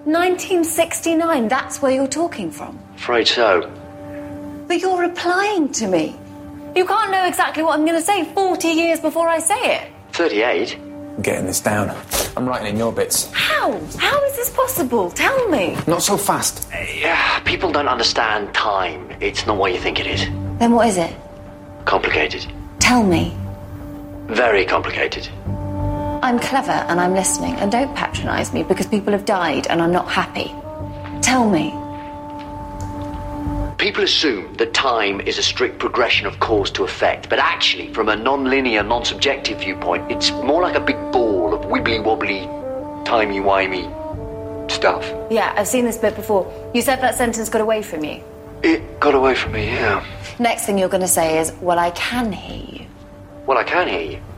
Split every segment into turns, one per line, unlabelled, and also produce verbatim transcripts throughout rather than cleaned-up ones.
nineteen sixty-nine, that's where you're talking from?
Afraid so.
But you're replying to me. You can't know exactly what I'm going to say forty years before I say it.
thirty-eight?
I'm getting this down. I'm writing in your bits.
How? How is this possible? Tell me.
Not so fast.
Uh, yeah, people don't understand time. It's not what you think it is.
Then what is it?
Complicated.
Tell me.
Very complicated.
I'm clever and I'm listening, and don't patronise me because people have died and I'm not happy. Tell me.
People assume that time is a strict progression of cause to effect, but actually, from a non-linear, non-subjective viewpoint, it's more like a big ball of wibbly-wobbly, timey-wimey stuff.
Yeah, I've seen this bit before. You said that sentence got away from you.
It got away from me, yeah.
Next thing you're going to say is, well, I can hear you.
Well, I can hear you.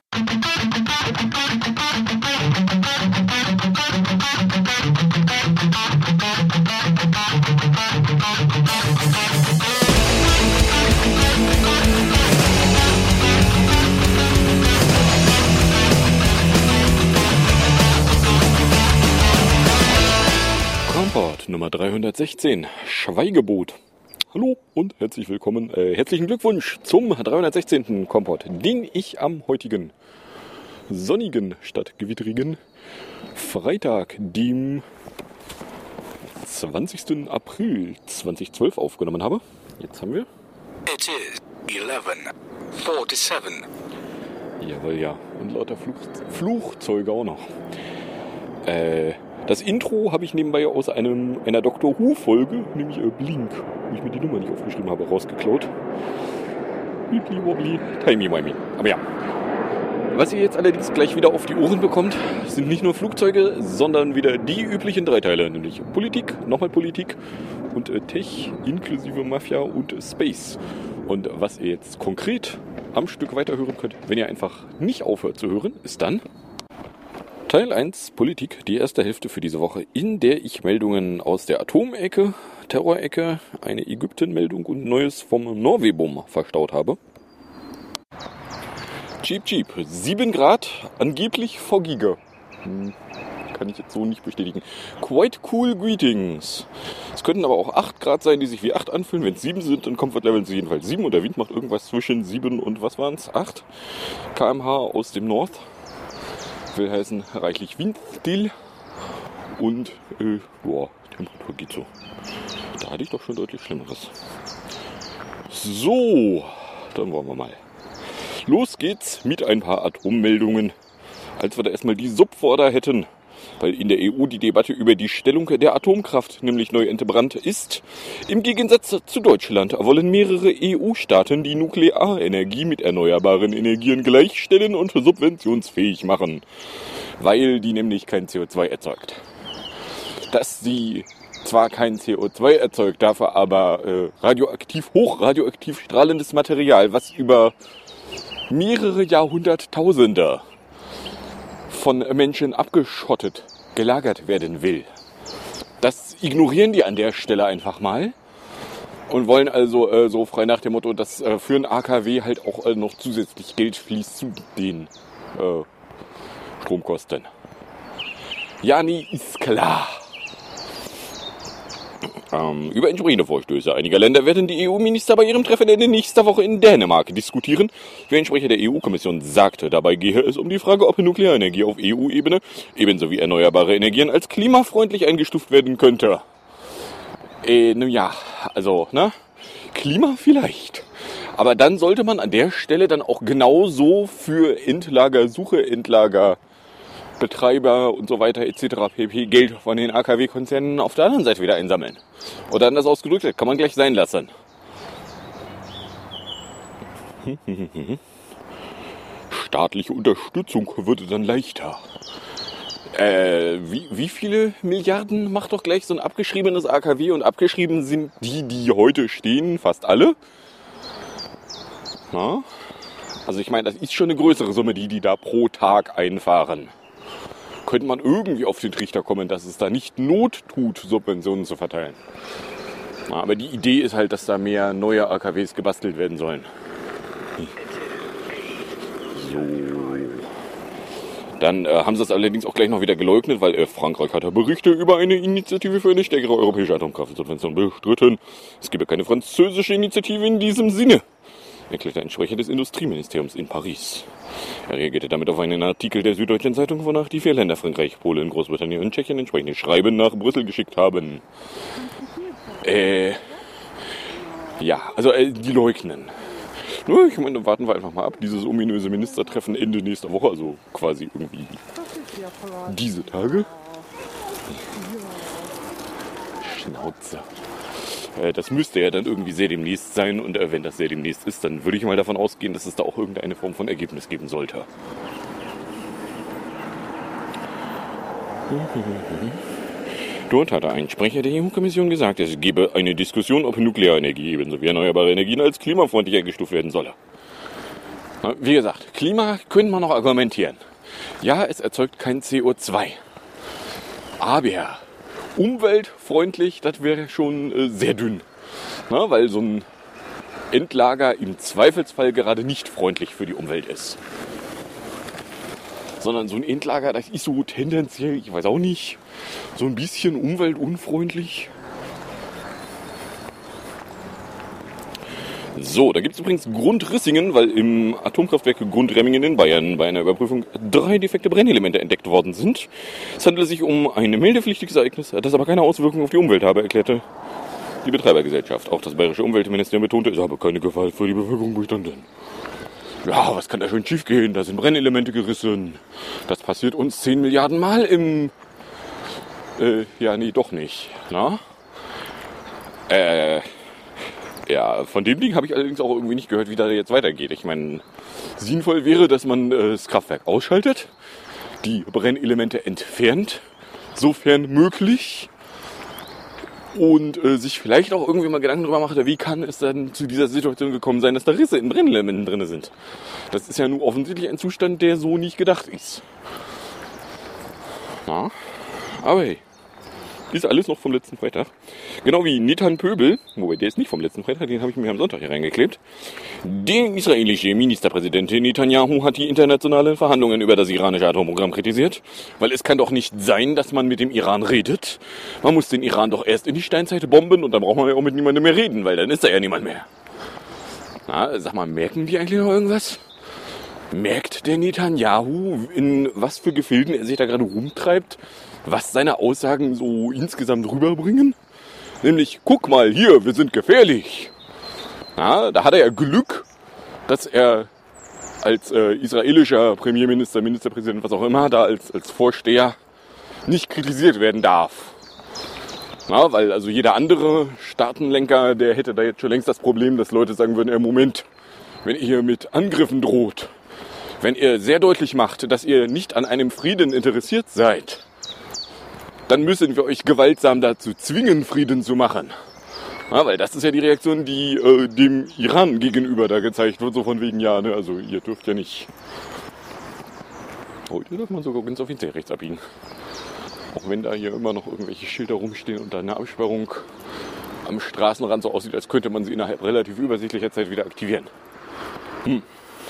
Kompott Nummer dreihundertsechzehn, Schweigebot. Hallo und herzlich willkommen, äh, herzlichen Glückwunsch zum dreihundertsechzehnten Kompott, den ich am heutigen sonnigen statt gewitterigen Freitag, dem zwanzigsten April zweitausendzwölf aufgenommen habe. Jetzt haben wir...
It is eleven forty-seven.
Jawohl, ja. Und lauter Fluch, Flugzeuge auch noch. Äh... Das Intro habe ich nebenbei aus einem, einer Doctor Who-Folge, nämlich äh, Blink, wo ich mir die Nummer nicht aufgeschrieben habe, rausgeklaut. Wibbly wobbly, timey wimey. Aber ja. Was ihr jetzt allerdings gleich wieder auf die Ohren bekommt, sind nicht nur Flugzeuge, sondern wieder die üblichen drei Teile, nämlich Politik, nochmal Politik und äh, Tech inklusive Mafia und äh, Space. Und was ihr jetzt konkret am Stück weiterhören könnt, wenn ihr einfach nicht aufhört zu hören, ist dann Teil eins, Politik, die erste Hälfte für diese Woche, in der ich Meldungen aus der Atomecke, Terrorecke, eine Ägypten-Meldung und Neues vom Norwebom verstaut habe. Cheap Cheap, sieben Grad, angeblich foggiger. Hm, kann ich jetzt so nicht bestätigen. Quite cool greetings. Es könnten aber auch acht Grad sein, die sich wie acht anfühlen. Wenn es sieben sind, dann Comfort Level sind jedenfalls sieben und der Wind macht irgendwas zwischen sieben und was waren es? acht Kilometer pro Stunde aus dem North. Will heißen, reichlich windstill und äh, boah, Temperatur geht so. Da hatte ich doch schon deutlich Schlimmeres. So, dann wollen wir mal. Los geht's mit ein paar Atommeldungen. Als wir da erstmal die Subvorder hätten, weil in der E U die Debatte über die Stellung der Atomkraft nämlich neu entbrannt ist. Im Gegensatz zu Deutschland wollen mehrere E U-Staaten die Nuklearenergie mit erneuerbaren Energien gleichstellen und subventionsfähig machen, weil die nämlich kein C O zwei erzeugt. Dass sie zwar kein C O zwei erzeugt, dafür aber äh, radioaktiv, hochradioaktiv strahlendes Material, was über mehrere Jahrhunderttausende von Menschen abgeschottet, gelagert werden will. Das ignorieren die an der Stelle einfach mal und wollen also äh, so frei nach dem Motto, dass äh, für ein A K W halt auch äh, noch zusätzlich Geld fließt zu den äh, Stromkosten. Ja, nee, ist klar. Ähm, über entsprechende Vorstöße einiger Länder werden die E U-Minister bei ihrem Treffen Ende nächster Woche in Dänemark diskutieren. Wer Entsprecher der E U-Kommission sagte, dabei gehe es um die Frage, ob Nuklearenergie auf E U-Ebene ebenso wie erneuerbare Energien als klimafreundlich eingestuft werden könnte. Äh, nun ja, also, ne? Klima vielleicht. Aber dann sollte man an der Stelle dann auch genauso für Endlagersuche, Endlager Betreiber und so weiter et cetera pp. Geld von den A K W-Konzernen auf der anderen Seite wieder einsammeln. Oder anders ausgedrückt, das kann man gleich sein lassen. Staatliche Unterstützung würde dann leichter. Äh, wie, wie viele Milliarden macht doch gleich so ein abgeschriebenes A K W? Und abgeschrieben sind die, die heute stehen, fast alle. Na? Also ich meine, das ist schon eine größere Summe, die die da pro Tag einfahren. Könnte man irgendwie auf den Trichter kommen, dass es da nicht Not tut, Subventionen zu verteilen. Ja, aber die Idee ist halt, dass da mehr neue A K Ws gebastelt werden sollen. So. Dann äh, haben sie es allerdings auch gleich noch wieder geleugnet, weil äh, Frankreich hat ja Berichte über eine Initiative für eine stärkere europäische Atomkraftsubvention bestritten. Es gibt ja keine französische Initiative in diesem Sinne, erklärte ein Sprecher des Industrieministeriums in Paris. Er reagierte damit auf einen Artikel der Süddeutschen Zeitung, wonach die vier Länder Frankreich, Polen, Großbritannien und Tschechien entsprechende Schreiben nach Brüssel geschickt haben. Äh, ja, also äh, die leugnen. Nur, ich meine, warten wir einfach mal ab. Dieses ominöse Ministertreffen Ende nächster Woche, also quasi irgendwie diese Tage. Schnauze. Äh, das müsste ja dann irgendwie sehr demnächst sein. Und äh, wenn das sehr demnächst ist, dann würde ich mal davon ausgehen, dass es da auch irgendeine Form von Ergebnis geben sollte. Dort hatte ein Sprecher der E U-Kommission gesagt, es gebe eine Diskussion, ob Nuklearenergie ebenso wie erneuerbare Energien als klimafreundlich eingestuft werden solle. Wie gesagt, Klima könnte man noch argumentieren. Ja, es erzeugt kein C O zwei. Aber umweltfreundlich, das wäre schon äh, sehr dünn. Na, weil so ein Endlager im Zweifelsfall gerade nicht freundlich für die Umwelt ist. Sondern so ein Endlager, das ist so tendenziell, ich weiß auch nicht, so ein bisschen umweltunfreundlich. So, da gibt es übrigens Grundrissingen, weil im Atomkraftwerk Grundremmingen in Bayern bei einer Überprüfung drei defekte Brennelemente entdeckt worden sind. Es handelt sich um ein meldepflichtiges Ereignis, das aber keine Auswirkungen auf die Umwelt habe, erklärte die Betreibergesellschaft. Auch das bayerische Umweltministerium betonte, es habe keine Gefahr für die Bevölkerung bestanden. Ja, was kann da schon schief gehen? Da sind Brennelemente gerissen. Das passiert uns zehn Milliarden Mal im... Äh, ja, nee, doch nicht. Na? Äh... Ja, von dem Ding habe ich allerdings auch irgendwie nicht gehört, wie das jetzt weitergeht. Ich meine, sinnvoll wäre, dass man äh, das Kraftwerk ausschaltet, die Brennelemente entfernt, sofern möglich, und äh, sich vielleicht auch irgendwie mal Gedanken darüber macht, wie kann es dann zu dieser Situation gekommen sein, dass da Risse in Brennelementen drin sind. Das ist ja nun offensichtlich ein Zustand, der so nicht gedacht ist. Na, aber hey. Ist alles noch vom letzten Freitag. Genau wie Nitan Pöbel, wobei der ist nicht vom letzten Freitag, den habe ich mir am Sonntag hier reingeklebt. Der israelische Ministerpräsident Netanyahu hat die internationalen Verhandlungen über das iranische Atomprogramm kritisiert. Weil es kann doch nicht sein, dass man mit dem Iran redet. Man muss den Iran doch erst in die Steinzeit bomben und dann braucht man ja auch mit niemandem mehr reden, weil dann ist da ja niemand mehr. Na, sag mal, merken die eigentlich noch irgendwas? Merkt der Netanyahu, in was für Gefilden er sich da gerade rumtreibt? Was seine Aussagen so insgesamt rüberbringen? Nämlich, guck mal hier, wir sind gefährlich. Ja, da hat er ja Glück, dass er als äh, israelischer Premierminister, Ministerpräsident, was auch immer, da als, als Vorsteher nicht kritisiert werden darf. Ja, weil also jeder andere Staatenlenker, der hätte da jetzt schon längst das Problem, dass Leute sagen würden, im Moment, wenn ihr hier mit Angriffen droht, wenn ihr sehr deutlich macht, dass ihr nicht an einem Frieden interessiert seid, dann müssen wir euch gewaltsam dazu zwingen, Frieden zu machen. Ja, weil das ist ja die Reaktion, die äh, dem Iran gegenüber da gezeigt wird, so von wegen, ja, ne, also ihr dürft ja nicht. Heute darf man sogar ganz offiziell rechts abbiegen. Auch wenn da hier immer noch irgendwelche Schilder rumstehen und da eine Absperrung am Straßenrand so aussieht, als könnte man sie innerhalb relativ übersichtlicher Zeit wieder aktivieren. Hm.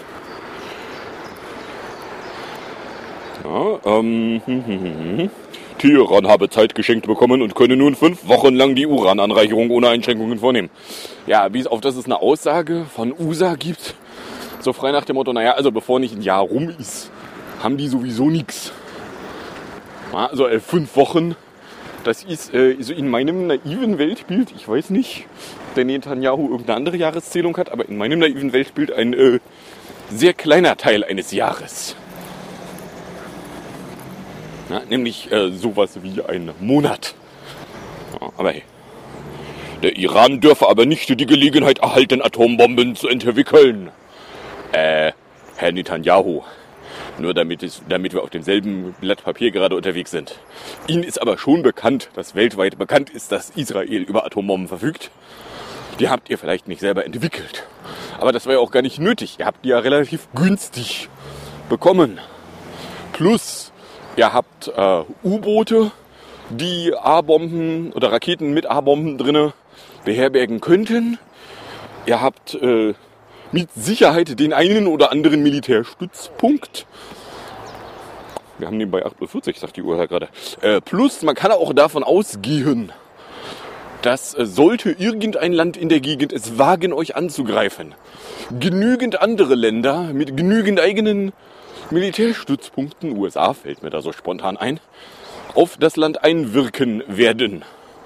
Ja, ähm, hm, hm, hm, hm. Teheran habe Zeit geschenkt bekommen und könne nun fünf Wochen lang die Urananreicherung ohne Einschränkungen vornehmen. Ja, bis auf das es eine Aussage von U S A gibt, so frei nach dem Motto, naja, also bevor nicht ein Jahr rum ist, haben die sowieso nichts. Ja, also äh, fünf Wochen, das ist äh, so in meinem naiven Weltbild, ich weiß nicht, ob der Netanyahu irgendeine andere Jahreszählung hat, aber in meinem naiven Weltbild ein äh, sehr kleiner Teil eines Jahres. Ja, nämlich äh, sowas wie ein Monat. Ja, aber hey, der Iran dürfe aber nicht die Gelegenheit erhalten, Atombomben zu entwickeln. Äh, Herr Netanyahu, nur damit, es, damit wir auf demselben Blatt Papier gerade unterwegs sind. Ihnen ist aber schon bekannt, dass weltweit bekannt ist, dass Israel über Atombomben verfügt. Die habt ihr vielleicht nicht selber entwickelt. Aber das war ja auch gar nicht nötig. Ihr habt die ja relativ günstig bekommen. Plus, ihr habt äh, U-Boote, die A-Bomben oder Raketen mit A-Bomben drinne beherbergen könnten. Ihr habt äh, mit Sicherheit den einen oder anderen Militärstützpunkt. Wir haben nebenbei acht Uhr vierzig, sagt die Uhr ja gerade. Äh, plus, man kann auch davon ausgehen, dass äh, sollte irgendein Land in der Gegend es wagen, euch anzugreifen, genügend andere Länder mit genügend eigenen Militärstützpunkten, U S A fällt mir da so spontan ein, auf das Land einwirken werden.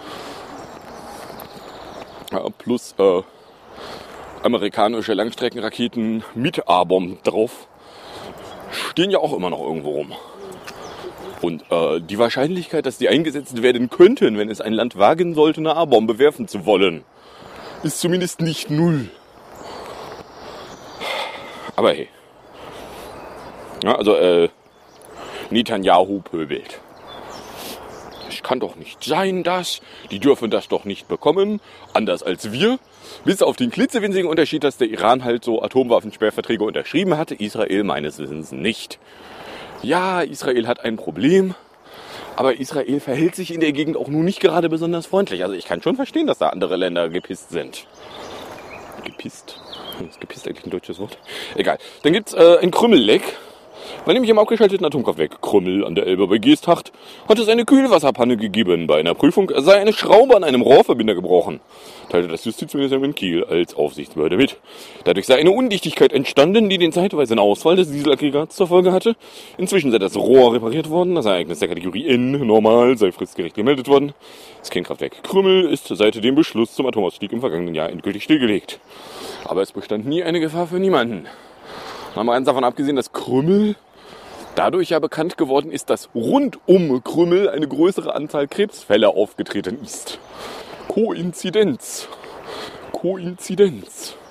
Ja, plus äh, amerikanische Langstreckenraketen mit A-Bomb drauf stehen ja auch immer noch irgendwo rum. Und äh, die Wahrscheinlichkeit, dass die eingesetzt werden könnten, wenn es ein Land wagen sollte, eine A-Bombe werfen zu wollen, ist zumindest nicht null. Aber hey. Ja, also, äh, Netanyahu pöbelt. Es kann doch nicht sein, dass, die dürfen das doch nicht bekommen, anders als wir. Bis auf den klitzewinzigen Unterschied, dass der Iran halt so Atomwaffensperrverträge unterschrieben hatte, Israel meines Wissens nicht. Ja, Israel hat ein Problem, aber Israel verhält sich in der Gegend auch nun nicht gerade besonders freundlich. Also ich kann schon verstehen, dass da andere Länder gepisst sind. Gepisst? Ist gepisst eigentlich ein deutsches Wort? Egal. Dann gibt's äh, ein Krümmelleck. Weil nämlich im abgeschalteten Atomkraftwerk Krümmel an der Elbe bei Geesthacht hat es eine Kühlwasserpanne gegeben. Bei einer Prüfung sei eine Schraube an einem Rohrverbinder gebrochen, teilte das Justizministerium in Kiel als Aufsichtsbehörde mit. Dadurch sei eine Undichtigkeit entstanden, die den zeitweisen Ausfall des Dieselaggregats zur Folge hatte. Inzwischen sei das Rohr repariert worden. Das Ereignis der Kategorie N, normal, sei fristgerecht gemeldet worden. Das Kernkraftwerk Krümmel ist seit dem Beschluss zum Atomausstieg im vergangenen Jahr endgültig stillgelegt. Aber es bestand nie eine Gefahr für niemanden. Mal ganz davon abgesehen, dass Krümmel dadurch ja bekannt geworden ist, dass rund um Krümmel eine größere Anzahl Krebsfälle aufgetreten ist. Koinzidenz. Koinzidenz.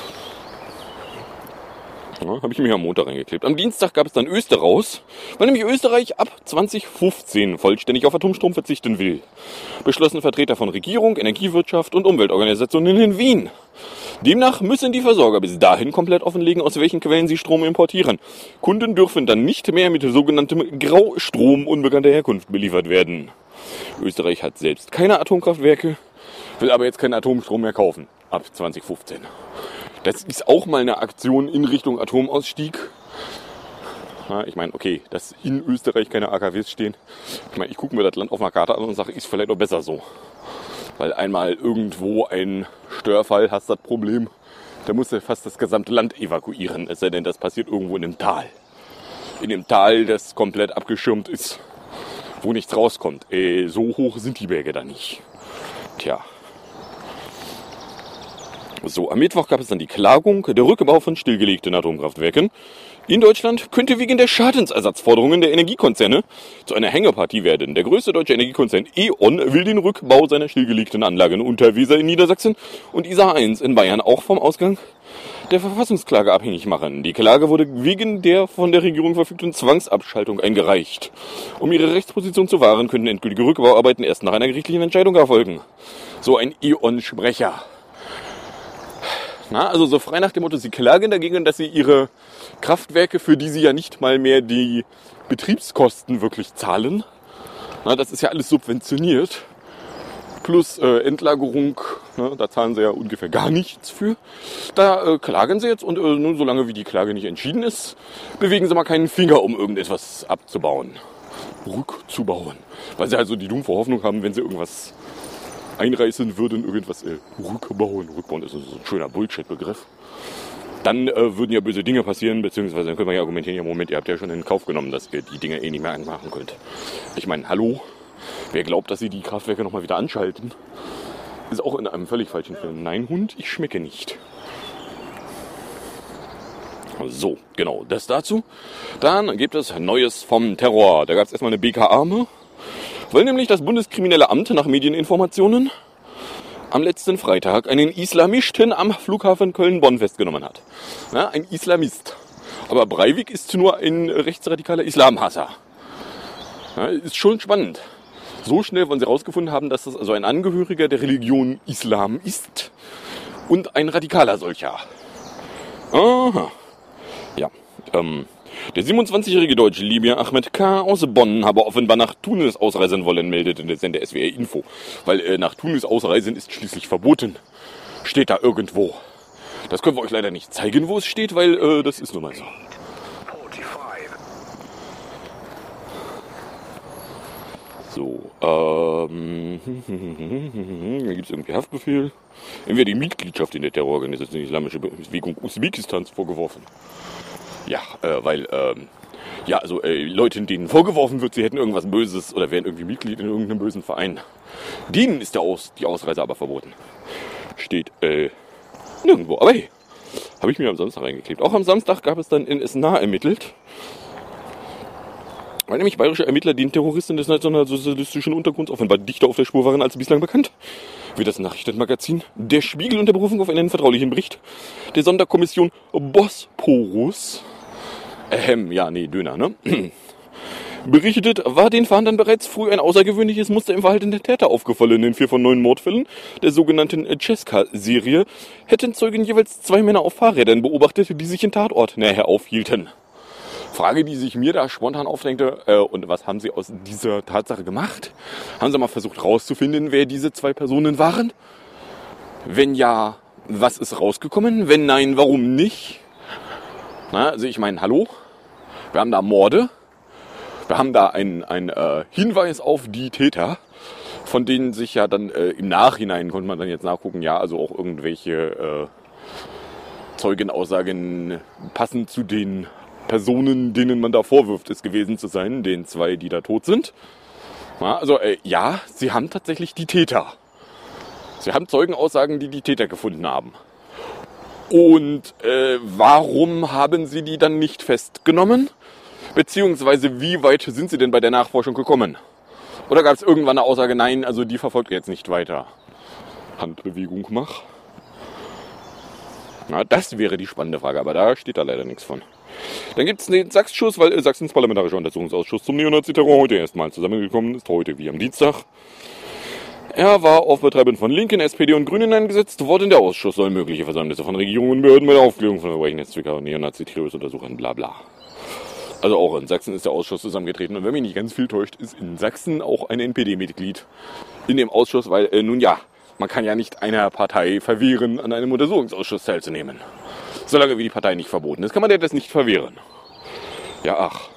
Ja, habe ich mir am Montag reingeklebt. Am Dienstag gab es dann Österreich, weil nämlich Österreich ab zwanzig fünfzehn vollständig auf Atomstrom verzichten will. Beschlossen Vertreter von Regierung, Energiewirtschaft und Umweltorganisationen in Wien. Demnach müssen die Versorger bis dahin komplett offenlegen, aus welchen Quellen sie Strom importieren. Kunden dürfen dann nicht mehr mit sogenanntem Graustrom unbekannter Herkunft beliefert werden. Österreich hat selbst keine Atomkraftwerke, will aber jetzt keinen Atomstrom mehr kaufen, ab zwanzig fünfzehn. Das ist auch mal eine Aktion in Richtung Atomausstieg. Ja, ich meine, okay, dass in Österreich keine A K Ws stehen. Ich meine, ich gucke mir das Land auf einer Karte an und sage, ist vielleicht auch besser so. Weil einmal irgendwo ein Störfall hast das Problem, da musst du fast das gesamte Land evakuieren. Es sei denn, das passiert irgendwo in einem Tal. In einem Tal, das komplett abgeschirmt ist, wo nichts rauskommt. Äh, so hoch sind die Berge da nicht. Tja. So, am Mittwoch gab es dann die Klagung, der Rückbau von stillgelegten Atomkraftwerken in Deutschland könnte wegen der Schadensersatzforderungen der Energiekonzerne zu einer Hängepartie werden. Der größte deutsche Energiekonzern E.ON will den Rückbau seiner stillgelegten Anlagen Unterweser in Niedersachsen und Isar eins in Bayern auch vom Ausgang der Verfassungsklage abhängig machen. Die Klage wurde wegen der von der Regierung verfügten Zwangsabschaltung eingereicht. Um ihre Rechtsposition zu wahren, könnten endgültige Rückbauarbeiten erst nach einer gerichtlichen Entscheidung erfolgen. So ein E.ON-Sprecher. Na, also so frei nach dem Motto, sie klagen dagegen, dass sie ihre Kraftwerke, für die sie ja nicht mal mehr die Betriebskosten wirklich zahlen, na, das ist ja alles subventioniert, plus äh, Endlagerung, na, da zahlen sie ja ungefähr gar nichts für, da äh, klagen sie jetzt und äh, nur solange wie die Klage nicht entschieden ist, bewegen sie mal keinen Finger, um irgendetwas abzubauen, rückzubauen, weil sie also die dumpfe Hoffnung haben, wenn sie irgendwas einreißen würden, irgendwas äh, rückbauen. Rückbauen ist so ein schöner Bullshit-Begriff. Dann äh, würden ja böse Dinge passieren, beziehungsweise dann können wir ja argumentieren, ja Moment, ihr habt ja schon in Kauf genommen, dass ihr die Dinge eh nicht mehr anmachen könnt. Ich meine, hallo? Wer glaubt, dass sie die Kraftwerke nochmal wieder anschalten, ist auch in einem völlig falschen Film. Nein, Hund, ich schmecke nicht. So, genau, das dazu. Dann gibt es Neues vom Terror. Da gab es erstmal eine B K-Arme. Weil nämlich das Bundeskriminelle Amt nach Medieninformationen am letzten Freitag einen Islamisten am Flughafen Köln-Bonn festgenommen hat. Ja, ein Islamist. Aber Breivik ist nur ein rechtsradikaler Islamhasser. Ja, ist schon spannend. So schnell wollen sie herausgefunden haben, dass das also ein Angehöriger der Religion Islam ist und ein radikaler solcher. Aha. Ja, ähm... Der siebenundzwanzigjährige Deutsche Libya Ahmed K. aus Bonn habe offenbar nach Tunis ausreisen wollen, meldete der Sender S W R Info. Weil äh, nach Tunis ausreisen ist schließlich verboten. Steht da irgendwo. Das können wir euch leider nicht zeigen, wo es steht, weil äh, das ist nun mal so. So, ähm, da gibt es irgendwie Haftbefehl. Entweder die Mitgliedschaft in der Terrororganisation Islamische Bewegung Usbekistans vorgeworfen. Ja, äh, weil, ähm, ja, also äh, Leuten, denen vorgeworfen wird, sie hätten irgendwas Böses oder wären irgendwie Mitglied in irgendeinem bösen Verein. Denen ist der Aus, die Ausreise aber verboten. Steht, äh, nirgendwo. Aber hey, habe ich mir am Samstag reingeklebt. Auch am Samstag gab es dann in Esna ermittelt. Weil nämlich bayerische Ermittler den Terroristen des nationalsozialistischen Untergrunds offenbar dichter auf der Spur waren als bislang bekannt, wie das Nachrichtenmagazin Der Spiegel unter Berufung auf einen vertraulichen Bericht der Sonderkommission Bosporus, ähm, ja, nee, Döner, ne? Berichtet, war den Fahndern bereits früh ein außergewöhnliches Muster im Verhalten der Täter aufgefallen. In vier von neun Mordfällen der sogenannten Cesca-Serie hätten Zeugen jeweils zwei Männer auf Fahrrädern beobachtet, die sich in Tatortnähe aufhielten. Frage, die sich mir da spontan aufdrängte, äh, und was haben Sie aus dieser Tatsache gemacht? Haben Sie mal versucht rauszufinden, wer diese zwei Personen waren? Wenn ja, was ist rausgekommen? Wenn nein, warum nicht? Na, also ich meine, hallo? Wir haben da Morde. Wir haben da einen, einen äh, Hinweis auf die Täter, von denen sich ja dann äh, im Nachhinein, konnte man dann jetzt nachgucken, ja, also auch irgendwelche äh, Zeugenaussagen passend zu den Personen, denen man da vorwirft, es gewesen zu sein, den zwei, die da tot sind. Ja, also äh, ja, sie haben tatsächlich die Täter. Sie haben Zeugenaussagen, die die Täter gefunden haben. Und äh, warum haben sie die dann nicht festgenommen? Beziehungsweise wie weit sind sie denn bei der Nachforschung gekommen? Oder gab es irgendwann eine Aussage, nein, also die verfolgt ihr jetzt nicht weiter? Handbewegung mach. Na, das wäre die spannende Frage, aber da steht da leider nichts von. Dann gibt es den Sachschuss, weil Sachsens Parlamentarischer Untersuchungsausschuss zum Neonazi-Terror heute erstmal zusammengekommen ist, heute wie am Dienstag. Er war auf Betreiben von Linken, S P D und Grünen eingesetzt worden. Der Ausschuss soll mögliche Versäumnisse von Regierungen und Behörden bei der Aufklärung von Verbrechen des Zwickauer Neonazi-Terrors untersuchen, bla bla. Also auch in Sachsen ist der Ausschuss zusammengetreten. Und wenn mich nicht ganz viel täuscht, ist in Sachsen auch ein N P D-Mitglied in dem Ausschuss, weil, äh, nun ja, man kann ja nicht einer Partei verwehren, an einem Untersuchungsausschuss teilzunehmen. Solange wie die Partei nicht verboten ist, kann man der das nicht verwehren. Ja, ach.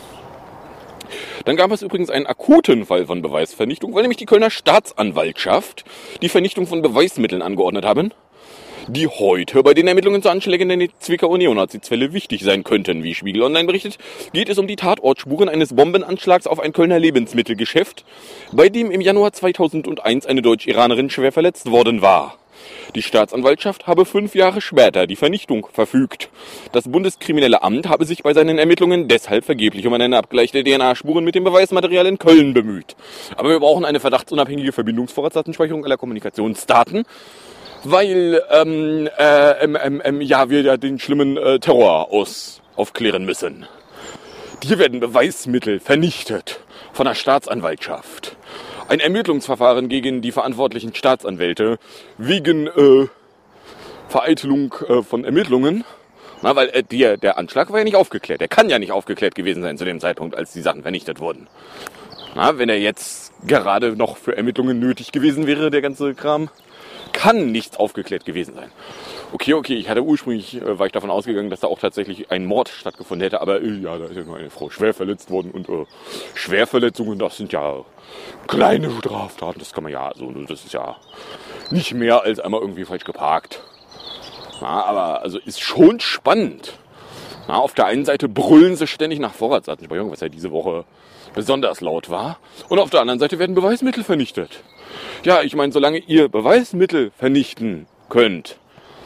Dann gab es übrigens einen akuten Fall von Beweisvernichtung, weil nämlich die Kölner Staatsanwaltschaft die Vernichtung von Beweismitteln angeordnet haben, die heute bei den Ermittlungen zu Anschlägen in der Zwickauer Neonazi-Zelle wichtig sein könnten. Wie Spiegel Online berichtet, geht es um die Tatortspuren eines Bombenanschlags auf ein Kölner Lebensmittelgeschäft, bei dem im Januar zweitausendeins eine Deutsch-Iranerin schwer verletzt worden war. Die Staatsanwaltschaft habe fünf Jahre später die Vernichtung verfügt. Das Bundeskriminelle Amt habe sich bei seinen Ermittlungen deshalb vergeblich um einen Abgleich der D N A-Spuren mit dem Beweismaterial in Köln bemüht. Aber wir brauchen eine verdachtsunabhängige Verbindungsvorratsdatenspeicherung aller Kommunikationsdaten, weil ähm, äh, ähm, ähm, ja, wir ja den schlimmen äh, Terror aus, aufklären müssen. Hier werden Beweismittel vernichtet von der Staatsanwaltschaft. Ein Ermittlungsverfahren gegen die verantwortlichen Staatsanwälte wegen äh, Vereitelung äh, von Ermittlungen. Na, weil äh, der, der Anschlag war ja nicht aufgeklärt. Der kann ja nicht aufgeklärt gewesen sein zu dem Zeitpunkt, als die Sachen vernichtet wurden. Na, wenn er jetzt gerade noch für Ermittlungen nötig gewesen wäre, der ganze Kram, kann nichts aufgeklärt gewesen sein. Okay, okay, ich hatte ursprünglich, äh, war ich davon ausgegangen, dass da auch tatsächlich ein Mord stattgefunden hätte, aber äh, ja, da ist ja nur eine Frau schwer verletzt worden und äh, Schwerverletzungen, das sind ja kleine Straftaten, das kann man ja, also das ist ja nicht mehr als einmal irgendwie falsch geparkt. Na, aber also ist schon spannend. Na, auf der einen Seite brüllen sie ständig nach Vorratsdatenspeicherung, was ja diese Woche besonders laut war, und auf der anderen Seite werden Beweismittel vernichtet. Ja, ich meine, solange ihr Beweismittel vernichten könnt,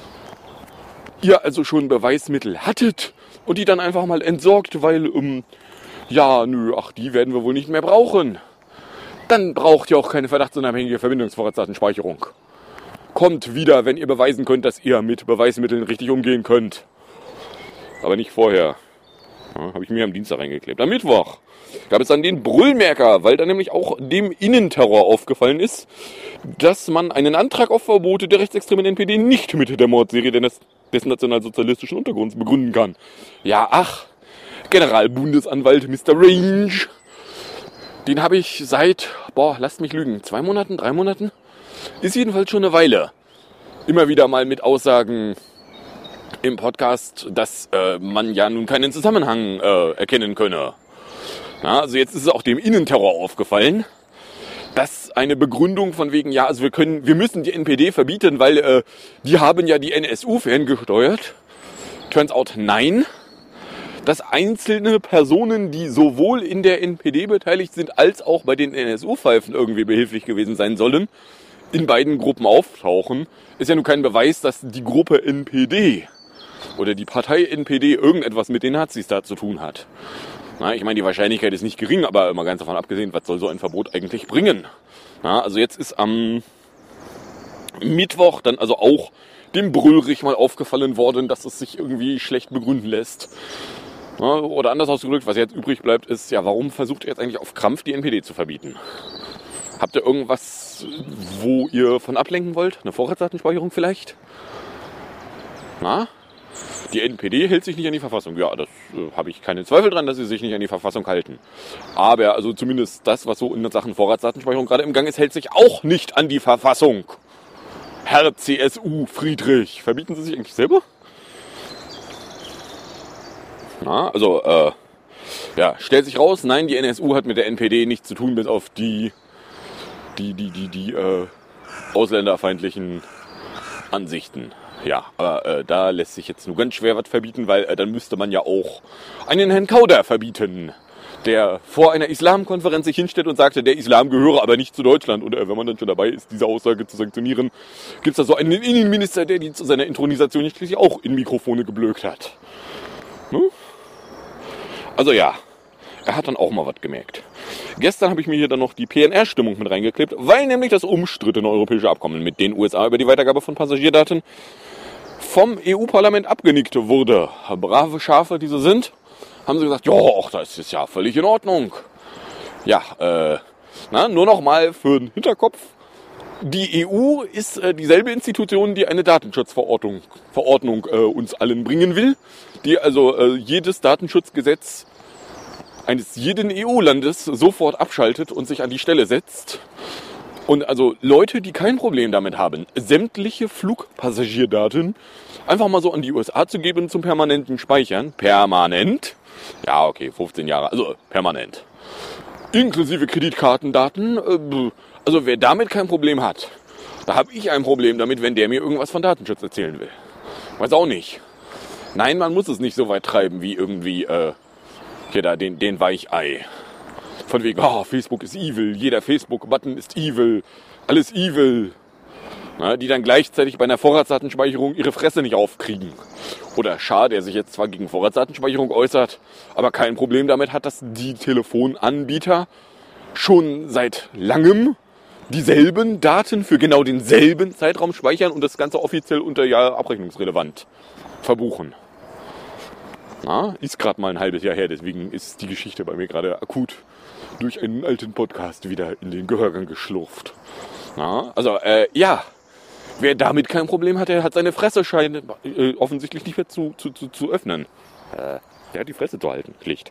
ihr also schon Beweismittel hattet und die dann einfach mal entsorgt, weil, um, ja, nö, ach, die werden wir wohl nicht mehr brauchen, dann braucht ihr auch keine verdachtsunabhängige Verbindungsvorratsdatenspeicherung. Kommt wieder, wenn ihr beweisen könnt, dass ihr mit Beweismitteln richtig umgehen könnt. Aber nicht vorher. Ja, habe ich mir am Dienstag reingeklebt. Am Mittwoch gab es dann den Brüllmerker, weil da nämlich auch dem Innenterror aufgefallen ist, dass man einen Antrag auf Verbote der rechtsextremen N P D nicht mit der Mordserie des, des nationalsozialistischen Untergrunds begründen kann. Ja, ach, Generalbundesanwalt Mister Range, den habe ich seit, boah, lasst mich lügen, zwei Monaten, drei Monaten? Ist jedenfalls schon eine Weile. Immer wieder mal mit Aussagen im Podcast, dass äh, man ja nun keinen Zusammenhang äh, erkennen könne. Ja, also jetzt ist es auch dem Innenterror aufgefallen. das eine Begründung von wegen, ja, also wir können, wir müssen die N P D verbieten, weil äh, die haben ja die N S U ferngesteuert. Turns out, nein. Dass einzelne Personen, die sowohl in der N P D beteiligt sind, als auch bei den N S U-Pfeifen irgendwie behilflich gewesen sein sollen, in beiden Gruppen auftauchen, ist ja nun kein Beweis, dass die Gruppe N P D oder die Partei N P D irgendetwas mit den Nazis da zu tun hat. Na, ich meine, die Wahrscheinlichkeit ist nicht gering, aber mal ganz davon abgesehen, was soll so ein Verbot eigentlich bringen? Na, also jetzt ist am Mittwoch dann also auch dem Brüllrich mal aufgefallen worden, dass es sich irgendwie schlecht begründen lässt. Na, oder anders ausgedrückt, was jetzt übrig bleibt, ist, ja, warum versucht ihr jetzt eigentlich auf Krampf die N P D zu verbieten? Habt ihr irgendwas, wo ihr von ablenken wollt? Eine Vorratsdatenspeicherung vielleicht? Na? Die N P D hält sich nicht an die Verfassung. Ja, das äh, habe ich keine Zweifel dran, dass sie sich nicht an die Verfassung halten. Aber also zumindest das, was so in Sachen Vorratsdatenspeicherung gerade im Gang ist, hält sich auch nicht an die Verfassung. Herr C S U Friedrich, verbieten Sie sich eigentlich selber? Na, also, äh, ja, stellt sich raus, nein, die N S U hat mit der N P D nichts zu tun, bis auf die, die, die, die, die, äh, ausländerfeindlichen Ansichten. Ja, aber äh, da lässt sich jetzt nur ganz schwer was verbieten, weil äh, dann müsste man ja auch einen Herrn Kauder verbieten, der vor einer Islamkonferenz sich hinstellt und sagte, der Islam gehöre aber nicht zu Deutschland. Und äh, wenn man dann schon dabei ist, diese Aussage zu sanktionieren, gibt es da so einen Innenminister, der die zu seiner Inthronisation nicht schließlich auch in Mikrofone geblökt hat. Ne? Also ja, er hat dann auch mal was gemerkt. Gestern habe ich mir hier dann noch die P N R-Stimmung mit reingeklebt, weil nämlich das umstrittene europäische Abkommen mit den U S A über die Weitergabe von Passagierdaten vom E U-Parlament abgenickt wurde. Brave Schafe, die sie sind, haben sie gesagt, ja, das ist ja völlig in Ordnung. Ja, äh, na, nur noch mal für den Hinterkopf. Die E U ist äh, dieselbe Institution, die eine Datenschutzverordnung Verordnung, äh, uns allen bringen will, die also äh, jedes Datenschutzgesetz eines jeden E U-Landes sofort abschaltet und sich an die Stelle setzt. Und also Leute, die kein Problem damit haben, sämtliche Flugpassagierdaten einfach mal so an die U S A zu geben zum permanenten Speichern. Permanent? Ja, okay, fünfzehn Jahre, also permanent. Inklusive Kreditkartendaten. Äh, also wer damit kein Problem hat, da habe ich ein Problem damit, wenn der mir irgendwas von Datenschutz erzählen will. Weiß auch nicht. Nein, man muss es nicht so weit treiben wie irgendwie äh, hier da den, den Weichei. Von wegen, oh, Facebook ist evil, jeder Facebook-Button ist evil, alles evil. Na, die dann gleichzeitig bei einer Vorratsdatenspeicherung ihre Fresse nicht aufkriegen. Oder Schar, der sich jetzt zwar gegen Vorratsdatenspeicherung äußert, aber kein Problem damit hat, dass die Telefonanbieter schon seit langem dieselben Daten für genau denselben Zeitraum speichern und das Ganze offiziell unter ja abrechnungsrelevant verbuchen. Na, ist gerade mal ein halbes Jahr her, deswegen ist die Geschichte bei mir gerade akut durch einen alten Podcast wieder in den Gehörgang geschlurft. Na, also, äh, ja, wer damit kein Problem hat, der hat seine Fresse scheint, äh, offensichtlich nicht mehr zu, zu, zu, zu öffnen. Äh, der hat die Fresse zu halten, schlicht.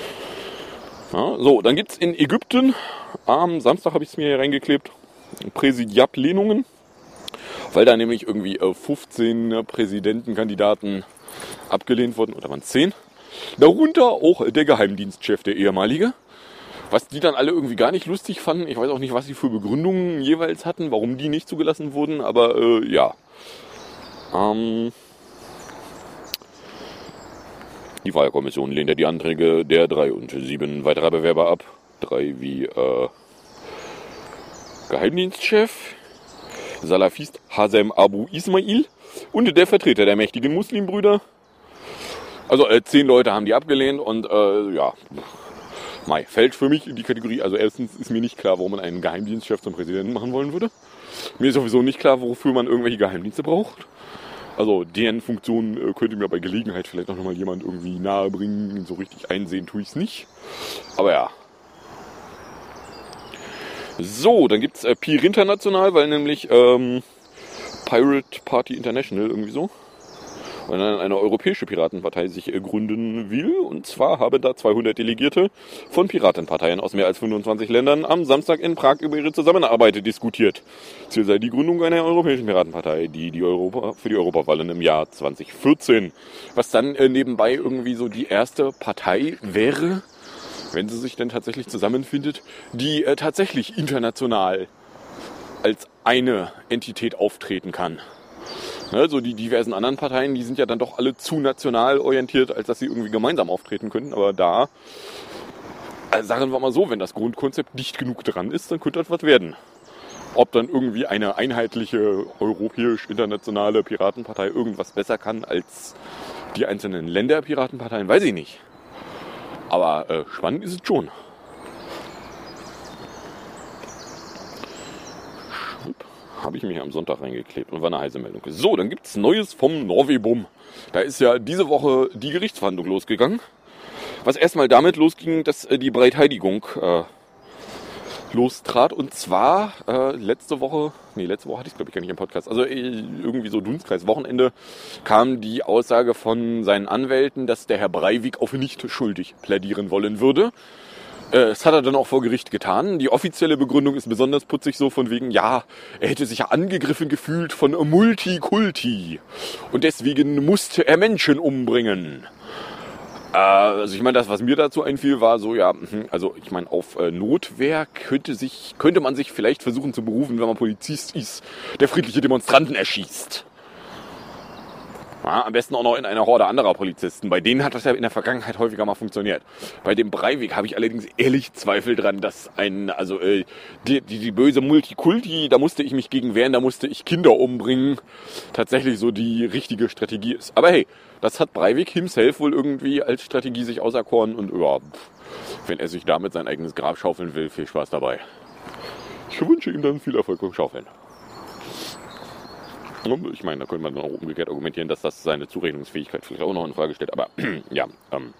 Ja, so, dann gibt's in Ägypten, am Samstag habe ich es mir hier reingeklebt, Präsidiablehnungen, weil da nämlich irgendwie äh, fünfzehn Präsidentenkandidaten abgelehnt wurden, oder waren es zehn. Darunter auch der Geheimdienstchef, der ehemalige. Was die dann alle irgendwie gar nicht lustig fanden. Ich weiß auch nicht, was sie für Begründungen jeweils hatten, warum die nicht zugelassen wurden, aber äh, ja. Ähm, die Wahlkommission lehnt ja die Anträge der drei und sieben weiterer Bewerber ab. Drei wie äh, Geheimdienstchef, Salafist Hazem Abu Ismail und der Vertreter der mächtigen Muslimbrüder. Also äh, zehn Leute haben die abgelehnt und äh, ja, Mai, fällt für mich in die Kategorie. Also erstens ist mir nicht klar, warum man einen Geheimdienstchef zum Präsidenten machen wollen würde. Mir ist sowieso nicht klar, wofür man irgendwelche Geheimdienste braucht. Also deren Funktion äh, könnte mir bei Gelegenheit vielleicht auch nochmal jemand irgendwie nahe bringen. So richtig einsehen tue ich es nicht. Aber ja. So, dann gibt es äh, P I R International, weil nämlich ähm, Pirate Party International irgendwie so, weil dann eine europäische Piratenpartei sich äh, gründen will. Und zwar haben da zweihundert Delegierte von Piratenparteien aus mehr als fünfundzwanzig Ländern am Samstag in Prag über ihre Zusammenarbeit diskutiert. Ziel sei die Gründung einer europäischen Piratenpartei, die, die Europa, für die Europawahlen im Jahr zwanzig vierzehn. Was dann äh, nebenbei irgendwie so die erste Partei wäre, wenn sie sich denn tatsächlich zusammenfindet, die äh, tatsächlich international als eine Entität auftreten kann. Also die diversen anderen Parteien, die sind ja dann doch alle zu national orientiert, als dass sie irgendwie gemeinsam auftreten können. Aber da, also sagen wir mal so, wenn das Grundkonzept dicht genug dran ist, dann könnte das was werden. Ob dann irgendwie eine einheitliche europäisch-internationale Piratenpartei irgendwas besser kann als die einzelnen Länder-Piratenparteien, weiß ich nicht. Aber äh, spannend ist es schon. Habe ich mich am Sonntag reingeklebt und war eine heiße Meldung. So, dann gibt's Neues vom Norwebum. Da ist ja diese Woche die Gerichtsverhandlung losgegangen. Was erstmal damit losging, dass äh, die Breitheidigung äh, lostrat. Und zwar äh, letzte Woche, nee, letzte Woche hatte ich es glaube ich gar nicht im Podcast, also äh, irgendwie so Dunstkreis Wochenende kam die Aussage von seinen Anwälten, dass der Herr Breivik auf nicht schuldig plädieren wollen würde. Das hat er dann auch vor Gericht getan. Die offizielle Begründung ist besonders putzig so von wegen, ja, er hätte sich ja angegriffen gefühlt von Multikulti und deswegen musste er Menschen umbringen. Äh, also ich meine, das, was mir dazu einfiel, war so, ja, also ich meine, auf äh, Notwehr könnte sich, könnte man sich vielleicht versuchen zu berufen, wenn man Polizist ist, der friedliche Demonstranten erschießt. Ja, am besten auch noch in einer Horde anderer Polizisten. Bei denen hat das ja in der Vergangenheit häufiger mal funktioniert. Bei dem Breivik habe ich allerdings ehrlich Zweifel dran, dass ein, also äh, die, die, die böse Multikulti, da musste ich mich gegen wehren, da musste ich Kinder umbringen, tatsächlich so die richtige Strategie ist. Aber hey, das hat Breivik himself wohl irgendwie als Strategie sich auserkoren und ja, wenn er sich damit sein eigenes Grab schaufeln will, viel Spaß dabei. Ich wünsche ihm dann viel Erfolg beim Schaufeln. Ich meine, da könnte man dann auch umgekehrt argumentieren, dass das seine Zurechnungsfähigkeit vielleicht auch noch in Frage stellt. Aber ja, ähm.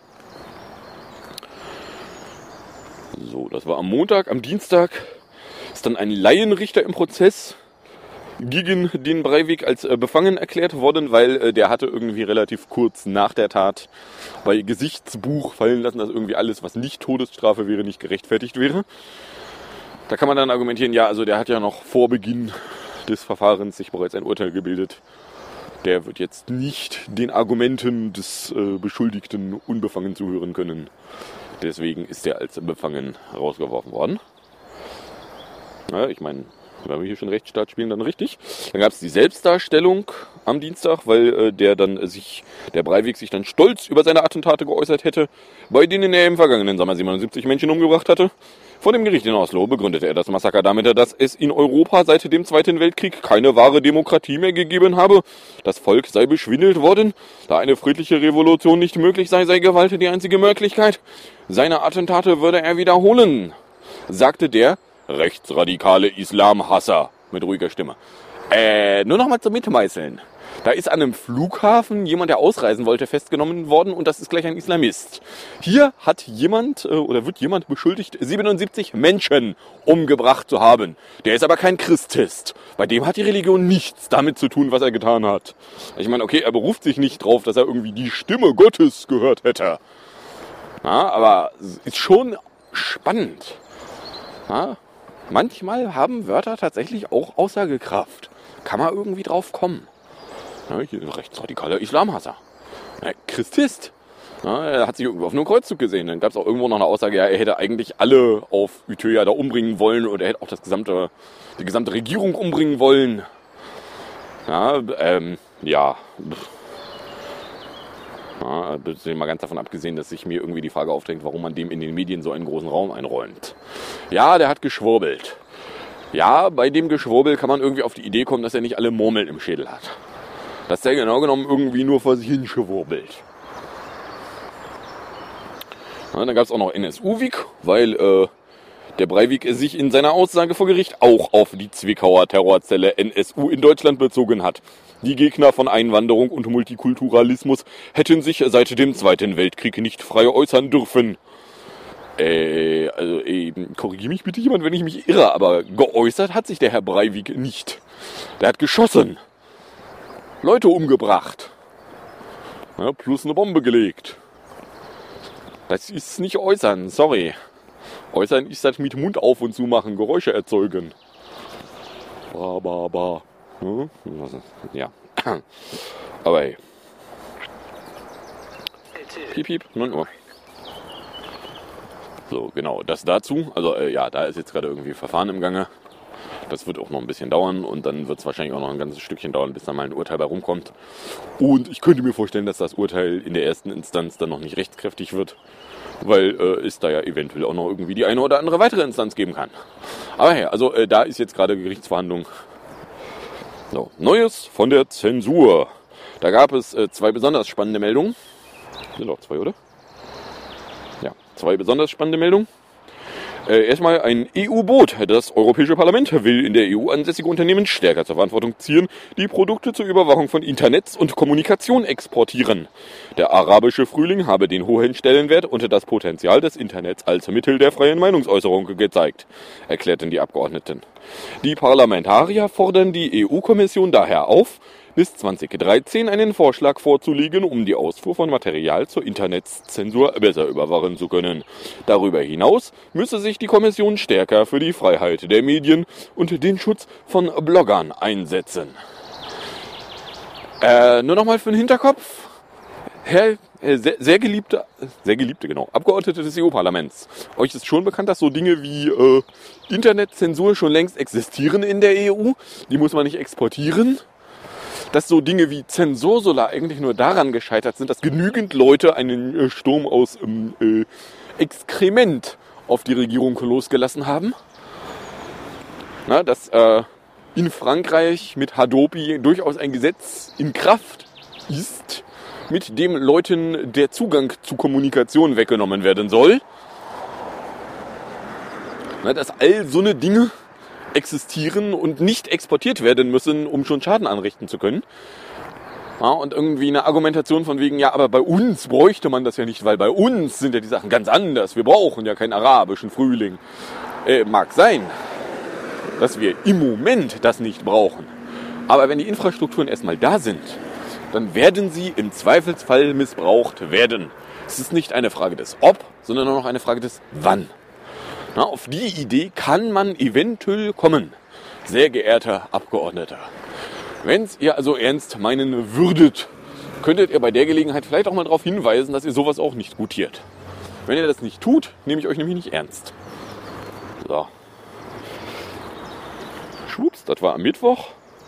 so, das war am Montag. Am Dienstag ist dann ein Laienrichter im Prozess gegen den Breivik als äh, befangen erklärt worden, weil äh, der hatte irgendwie relativ kurz nach der Tat bei Gesichtsbuch fallen lassen, dass irgendwie alles, was nicht Todesstrafe wäre, nicht gerechtfertigt wäre. Da kann man dann argumentieren, ja, also der hat ja noch vor Beginn des Verfahrens sich bereits ein Urteil gebildet. Der wird jetzt nicht den Argumenten des äh, Beschuldigten unbefangen zuhören können. Deswegen ist er als befangen rausgeworfen worden. Ja, ich meine, wenn wir hier schon Rechtsstaat spielen, dann richtig. Dann gab es die Selbstdarstellung am Dienstag, weil äh, der dann sich, der Breivik sich dann stolz über seine Attentate geäußert hätte, bei denen er im vergangenen Sommer siebenundsiebzig Menschen umgebracht hatte. Vor dem Gericht in Oslo begründete er das Massaker damit, dass es in Europa seit dem Zweiten Weltkrieg keine wahre Demokratie mehr gegeben habe. Das Volk sei beschwindelt worden. Da eine friedliche Revolution nicht möglich sei, sei Gewalt die einzige Möglichkeit. Seine Attentate würde er wiederholen, sagte der rechtsradikale Islamhasser mit ruhiger Stimme. Äh, nur noch mal zum Mitmeißeln. Da ist an einem Flughafen jemand, der ausreisen wollte, festgenommen worden und das ist gleich ein Islamist. Hier hat jemand äh, oder wird jemand beschuldigt, siebenundsiebzig Menschen umgebracht zu haben. Der ist aber kein Christist. Bei dem hat die Religion nichts damit zu tun, was er getan hat. Ich meine, okay, er beruft sich nicht drauf, dass er irgendwie die Stimme Gottes gehört hätte. Ja, aber ist schon spannend. Ja, manchmal haben Wörter tatsächlich auch Aussagekraft. Kann man irgendwie drauf kommen. Ja, hier ein rechtsradikaler Islamhasser. Ja, Christist. Ja, er hat sich irgendwo auf einem Kreuzzug gesehen. Dann gab es auch irgendwo noch eine Aussage, ja, er hätte eigentlich alle auf Utøya da umbringen wollen und er hätte auch das gesamte, die gesamte Regierung umbringen wollen. Ja, ähm, ja. Ja, mal ganz davon abgesehen, dass sich mir irgendwie die Frage aufdrängt, warum man dem in den Medien so einen großen Raum einräumt. Ja, der hat geschwurbelt. Ja, bei dem Geschwurbel kann man irgendwie auf die Idee kommen, dass er nicht alle Murmeln im Schädel hat. Dass der genau genommen irgendwie nur vor sich hin schwurbelt. Ja, dann gab es auch noch N S U-Wik, weil äh, der Breivik sich in seiner Aussage vor Gericht auch auf die Zwickauer Terrorzelle N S U in Deutschland bezogen hat. Die Gegner von Einwanderung und Multikulturalismus hätten sich seit dem Zweiten Weltkrieg nicht frei äußern dürfen. Äh, also, äh, korrigiere mich bitte jemand, wenn ich mich irre, aber geäußert hat sich der Herr Breivik nicht. Der hat geschossen. Leute umgebracht. Ja, plus eine Bombe gelegt. Das ist nicht äußern, sorry. Äußern ist das mit Mund auf und zu machen, Geräusche erzeugen. Ba, ba, ba. Hm? Ja. Aber hey. Piep, piep, neun Uhr. So, genau, das dazu. Also äh, ja, da ist jetzt gerade irgendwie Verfahren im Gange. Das wird auch noch ein bisschen dauern und dann wird es wahrscheinlich auch noch ein ganzes Stückchen dauern, bis da mal ein Urteil bei rumkommt. Und ich könnte mir vorstellen, dass das Urteil in der ersten Instanz dann noch nicht rechtskräftig wird, weil äh, es da ja eventuell auch noch irgendwie die eine oder andere weitere Instanz geben kann. Aber ja, also äh, da ist jetzt gerade Gerichtsverhandlung. So, Neues von der Zensur. Da gab es äh, zwei besonders spannende Meldungen. Sind auch zwei, oder? Ja, zwei besonders spannende Meldungen. Äh, erstmal ein E U-Boot. Das Europäische Parlament will in der E U ansässige Unternehmen stärker zur Verantwortung ziehen, die Produkte zur Überwachung von Internet und Kommunikation exportieren. Der arabische Frühling habe den hohen Stellenwert und das Potenzial des Internets als Mittel der freien Meinungsäußerung gezeigt, erklärten die Abgeordneten. Die Parlamentarier fordern die E U-Kommission daher auf, bis zweitausenddreizehn einen Vorschlag vorzulegen, um die Ausfuhr von Material zur Internetzensur besser überwachen zu können. Darüber hinaus müsse sich die Kommission stärker für die Freiheit der Medien und den Schutz von Bloggern einsetzen. Äh, nur nochmal für den Hinterkopf. Herr, äh, sehr, sehr geliebte, sehr geliebte, genau, Abgeordnete des E U-Parlaments. Euch ist schon bekannt, dass so Dinge wie äh, Internetzensur schon längst existieren in der E U. Die muss man nicht exportieren. Dass so Dinge wie Zensursula eigentlich nur daran gescheitert sind, dass genügend Leute einen äh, Sturm aus ähm, äh, Exkrement auf die Regierung losgelassen haben. Na, dass äh, in Frankreich mit Hadopi durchaus ein Gesetz in Kraft ist, mit dem Leuten der Zugang zu Kommunikation weggenommen werden soll. Na, dass all so eine Dinge existieren und nicht exportiert werden müssen, um schon Schaden anrichten zu können. Ja, und irgendwie eine Argumentation von wegen, ja, aber bei uns bräuchte man das ja nicht, weil bei uns sind ja die Sachen ganz anders. Wir brauchen ja keinen arabischen Frühling. Äh, mag sein, dass wir im Moment das nicht brauchen. Aber wenn die Infrastrukturen erstmal da sind, dann werden sie im Zweifelsfall missbraucht werden. Es ist nicht eine Frage des Ob, sondern nur noch eine Frage des Wann. Na, auf die Idee kann man eventuell kommen, sehr geehrter Abgeordneter. Wenn es ihr also ernst meinen würdet, könntet ihr bei der Gelegenheit vielleicht auch mal darauf hinweisen, dass ihr sowas auch nicht gutiert. Wenn ihr das nicht tut, nehme ich euch nämlich nicht ernst. So. Schwupps, das war am Mittwoch.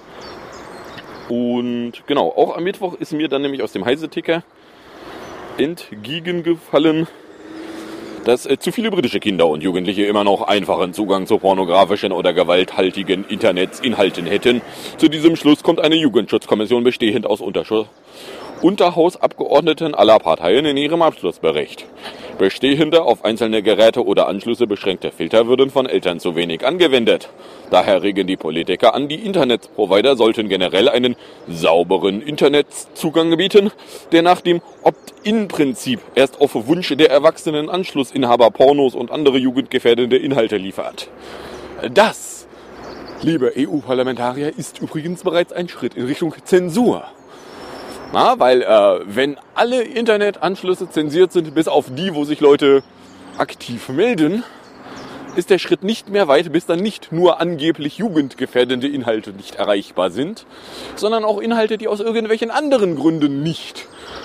Und genau, auch am Mittwoch ist mir dann nämlich aus dem Heise-Ticker entgegengefallen, dass äh, zu viele britische Kinder und Jugendliche immer noch einfachen Zugang zu pornografischen oder gewalthaltigen Internetinhalten hätten. Zu diesem Schluss kommt eine Jugendschutzkommission bestehend aus Unterschuss Unterhausabgeordneten aller Parteien in ihrem Abschlussbericht. Bestehende auf einzelne Geräte oder Anschlüsse beschränkte Filter würden von Eltern zu wenig angewendet. Daher regen die Politiker an, die Internetprovider sollten generell einen sauberen Internetzugang bieten, der nach dem Opt-in-Prinzip erst auf Wunsch der erwachsenen Anschlussinhaber Pornos und andere jugendgefährdende Inhalte liefert. Das, liebe E U-Parlamentarier, ist übrigens bereits ein Schritt in Richtung Zensur. Na, weil äh, wenn alle Internetanschlüsse zensiert sind, bis auf die, wo sich Leute aktiv melden, ist der Schritt nicht mehr weit, bis dann nicht nur angeblich jugendgefährdende Inhalte nicht erreichbar sind, sondern auch Inhalte, die aus irgendwelchen anderen Gründen nicht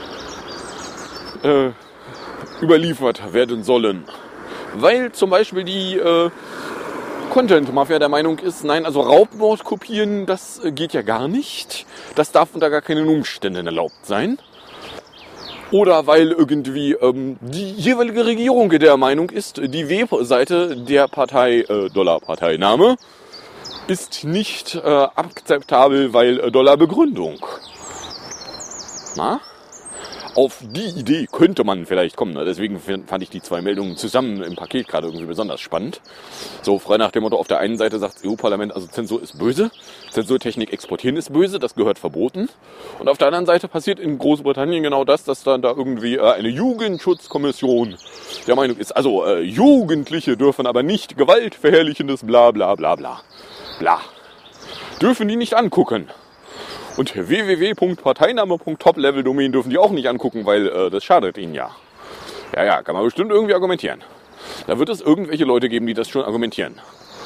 äh, überliefert werden sollen. Weil zum Beispiel die äh, Content-Mafia der Meinung ist, nein, also Raubmord kopieren, das geht ja gar nicht. Das darf unter gar keinen Umständen erlaubt sein. Oder weil irgendwie ähm, die jeweilige Regierung der Meinung ist, die Webseite der Partei, äh, Dollarparteiname, ist nicht äh, akzeptabel, weil äh, Dollarbegründung. Na? Auf die Idee könnte man vielleicht kommen. Ne? Deswegen fand ich die zwei Meldungen zusammen im Paket gerade irgendwie besonders spannend. So frei nach dem Motto, auf der einen Seite sagt das E U-Parlament, also Zensur ist böse, Zensurtechnik exportieren ist böse, das gehört verboten. Und auf der anderen Seite passiert in Großbritannien genau das, dass dann da irgendwie äh, eine Jugendschutzkommission der Meinung ist, also äh, Jugendliche dürfen aber nicht gewaltverherrlichendes bla bla bla bla. Bla. Dürfen die nicht angucken. Und w w w punkt parteiname punkt top-level-Domain dürfen die auch nicht angucken, weil äh, das schadet ihnen ja. Ja, ja, kann man bestimmt irgendwie argumentieren. Da wird es irgendwelche Leute geben, die das schon argumentieren.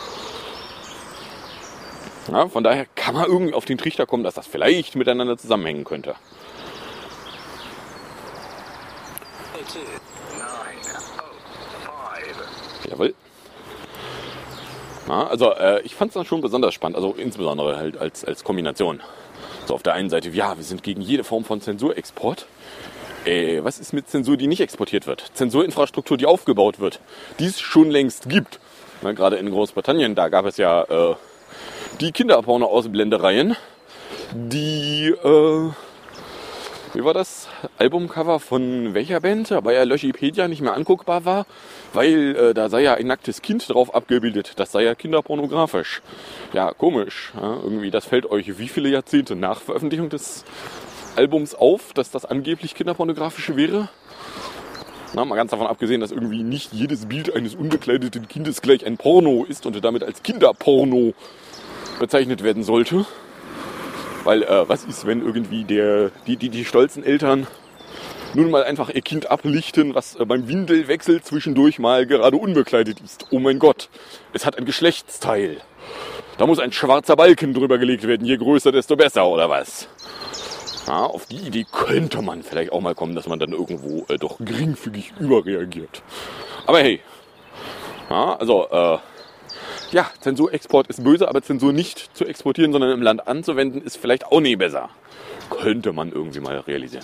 Ja, von daher kann man irgendwie auf den Trichter kommen, dass das vielleicht miteinander zusammenhängen könnte. Jawohl. Na, also äh, ich fand es dann schon besonders spannend, also insbesondere halt als, als Kombination. So auf der einen Seite, ja, wir sind gegen jede Form von Zensurexport. Äh, was ist mit Zensur, die nicht exportiert wird? Zensurinfrastruktur, die aufgebaut wird, die es schon längst gibt. Na, gerade in Großbritannien, da gab es ja äh, die Kinderporno-Ausblendereien, die, äh, wie war das? Albumcover von welcher Band? Aber ja Löschipedia nicht mehr anguckbar war, weil äh, da sei ja ein nacktes Kind drauf abgebildet. Das sei ja kinderpornografisch. Ja, komisch. Ja, irgendwie, das fällt euch wie viele Jahrzehnte nach Veröffentlichung des Albums auf, dass das angeblich kinderpornografisch wäre? Na, mal ganz davon abgesehen, dass irgendwie nicht jedes Bild eines unbekleideten Kindes gleich ein Porno ist und damit als Kinderporno bezeichnet werden sollte. Weil, äh, was ist, wenn irgendwie der, die, die, die stolzen Eltern nun mal einfach ihr Kind ablichten, was äh, beim Windelwechsel zwischendurch mal gerade unbekleidet ist. Oh mein Gott, es hat ein Geschlechtsteil. Da muss ein schwarzer Balken drüber gelegt werden, je größer, desto besser, oder was? Ja, auf die Idee könnte man vielleicht auch mal kommen, dass man dann irgendwo äh, doch geringfügig überreagiert. Aber hey, ja, also, äh, ja, Zensurexport ist böse, aber Zensur nicht zu exportieren, sondern im Land anzuwenden, ist vielleicht auch nie besser. Könnte man irgendwie mal realisieren.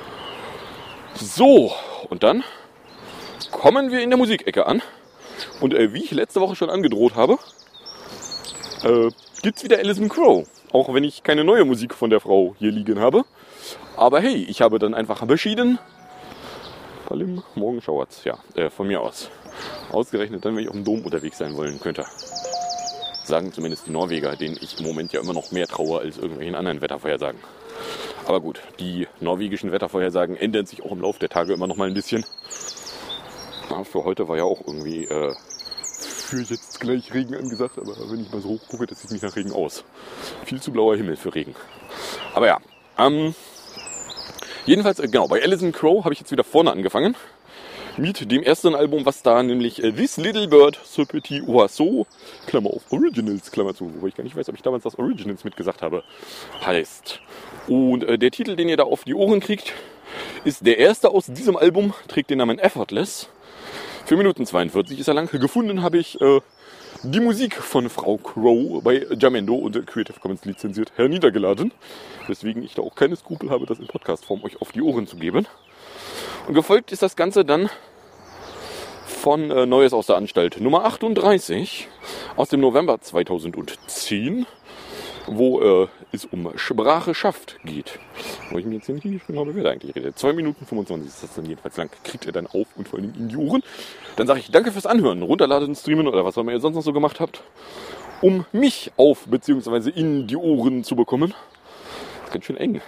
So, und dann kommen wir in der Musikecke an. Und äh, wie ich letzte Woche schon angedroht habe, äh, gibt's wieder Alison Krauss. Auch wenn ich keine neue Musik von der Frau hier liegen habe. Aber hey, ich habe dann einfach beschieden. Palim, morgen schauert's, ja, äh, von mir aus. Ausgerechnet dann, wenn ich auf dem Dom unterwegs sein wollen könnte. Sagen zumindest die Norweger, denen ich im Moment ja immer noch mehr traue als irgendwelchen anderen Wettervorhersagen. Aber gut, die norwegischen Wettervorhersagen ändern sich auch im Laufe der Tage immer noch mal ein bisschen. Ja, für heute war ja auch irgendwie äh, für jetzt gleich Regen angesagt, aber wenn ich mal so hoch gucke, das sieht nicht nach Regen aus. Viel zu blauer Himmel für Regen. Aber ja, ähm, jedenfalls, äh, genau, bei Alison Krauss habe ich jetzt wieder vorne angefangen. Mit dem ersten Album, was da nämlich äh, This Little Bird, Ce Petit Oiseau, Klammer auf Originals, Klammer zu, wo ich gar nicht weiß, ob ich damals das Originals mitgesagt habe, heißt. Und äh, der Titel, den ihr da auf die Ohren kriegt, ist der erste aus diesem Album, trägt den Namen Effortless. vier Minuten zweiundvierzig ist er lang. Gefunden habe ich äh, die Musik von Frau Krauss bei Jamendo und Creative Commons lizenziert herniedergeladen. Weswegen ich da auch keine Skrupel habe, das in Podcastform euch auf die Ohren zu geben. Und gefolgt ist das Ganze dann von äh, Neues aus der Anstalt Nummer achtunddreißig aus dem November zweitausendzehn, wo äh, es um Sprache schafft geht. Wo ich mir jetzt hier nicht hingeschrieben habe, wer da eigentlich redet. zwei Minuten fünfundzwanzig ist das dann jedenfalls lang. Kriegt ihr dann auf und vor allem in die Ohren. Dann sage ich danke fürs Anhören, runterladen, streamen oder was auch immer ihr sonst noch so gemacht habt, um mich auf bzw. in die Ohren zu bekommen. Das ist ganz schön eng.